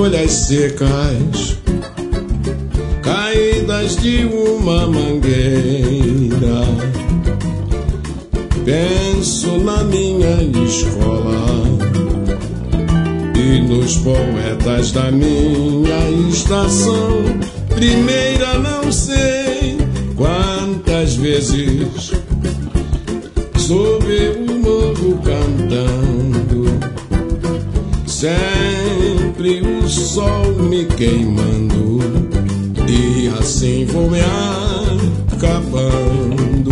folhas secas caídas de uma mangueira. Penso na minha escola e nos poetas da minha estação. Primeira, não sei quantas vezes soube o morro cantando, sempre o sol me queimando, e assim vou me acabando.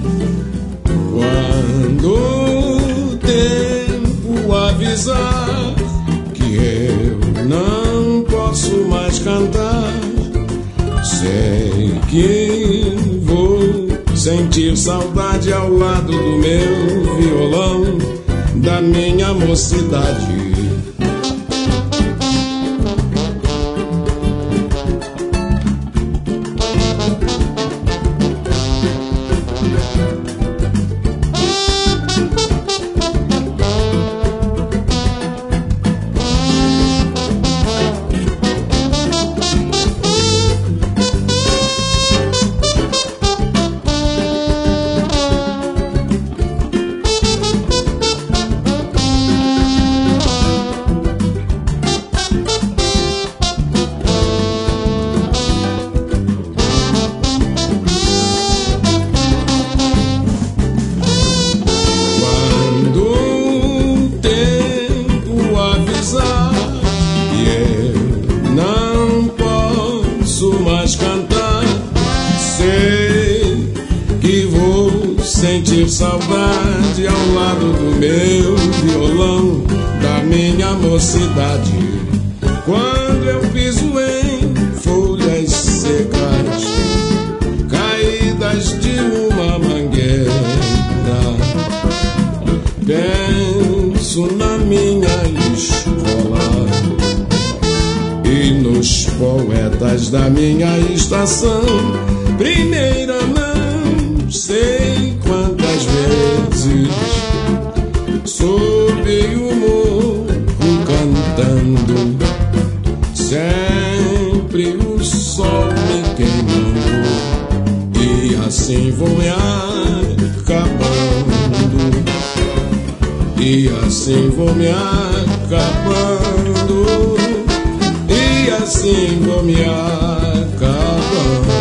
Quando o tempo avisar que eu não posso mais cantar, sei que vou sentir saudade ao lado do meu violão, da minha mocidade. Saudade ao lado do meu violão, da minha mocidade. Quando eu piso em folhas secas caídas de uma mangueira, penso na minha escola e nos poetas da minha estação. Primeira, não sei quantas vezes soube o morro cantando, sempre o sol me queimando, e assim vou me acabando, e assim vou me acabando, e assim vou me acabando.